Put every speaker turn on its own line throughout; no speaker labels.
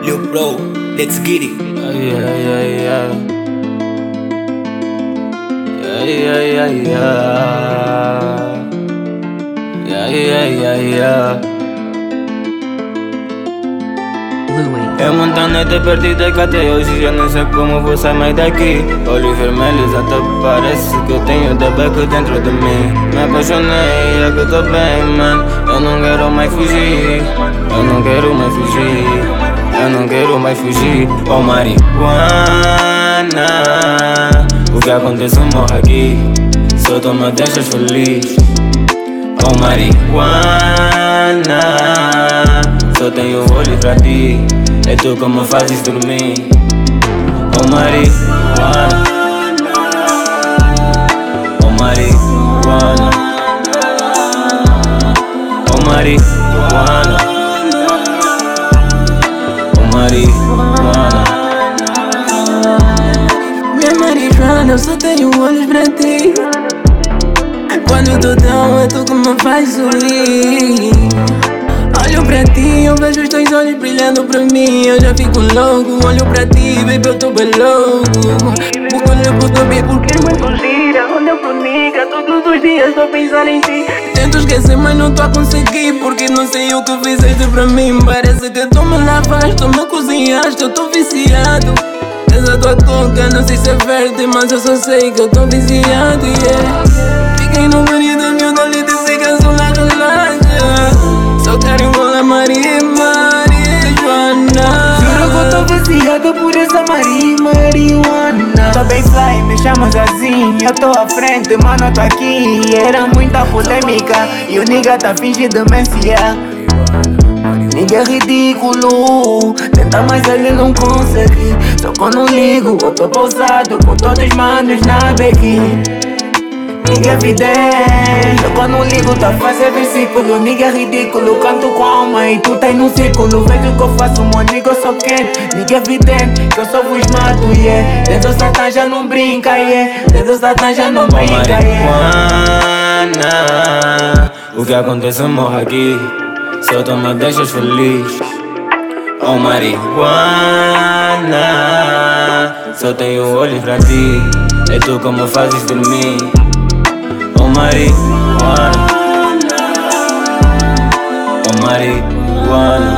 Lil bro, let's get it.
Yeah, yeah, yeah. Yeah, yeah, yeah, yeah. Yeah, yeah, yeah, yeah. Eu montando até partida que até hoje já não sei como vou sair mais daqui. Olhos vermelhos até parece que eu tenho tabaco dentro de mim. Me apaixonei, é que eu tô bem, mano. Eu não quero mais fugir. Eu não quero mais fugir. Eu não quero mais fugir. Oh marihuana, o que acontece morre aqui. Só tu me deixas feliz. Oh marihuana, só tenho olhos pra ti. É tu que me fazes dormir. Oh marihuana, oh marihuana, oh marihuana, oh marihuana.
Minha marihuana, eu só tenho olhos pra ti. Quando eu tô down, é tu que me faz sorrir. Olho pra ti, eu vejo os teus olhos brilhando pra mim. Eu já fico louco, olho pra ti, baby, eu tô bem louco. Porque eu levo do beat, porque é muito gira. Olho pro nigga, todos os dias tô pensando em ti. Tento esquecer, mas não tô a conseguir, porque não sei o que fizeste pra mim. Parece que tu me lavaste, tu me cozinhaste, eu tô viciado. Essa tua coca, não sei se é verde, mas eu só sei que eu tô viciado, yeah. Fiquei no marido, miúdo, ali disse que eu sou na relaxa. Só quero enrolar marihuana.
Juro que eu tô viciado por essa marihuana. Tô bem fly, me chamas assim. Eu tô à frente, mano, tô aqui. Era muita polêmica e o nigga tá fingindo demenciar. Nigga é ridículo, tenta mas ele não consegue. Só que eu não ligo, eu tô pausado com todos os manos na bequi. Nigga é vidente, só que eu não ligo, tá a fazer versículo. Nigga é ridículo, canto com alma e tu tá no círculo. Vejo o que eu faço, meu nigga, eu só quero. Nigga é vidente, que eu só vos mato, yeah. Dedo Satã já não brinca, yeah. Dedo Satã já não brinca, yeah.
Marihuana, o que acontece morre aqui. Só tu me deixas feliz. Oh marihuana, só tenho olhos pra ti. É tu que me fazes dormir. Oh marihuana, oh marihuana,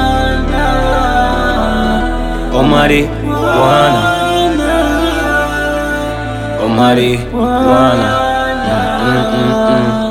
oh marihuana, oh marihuana.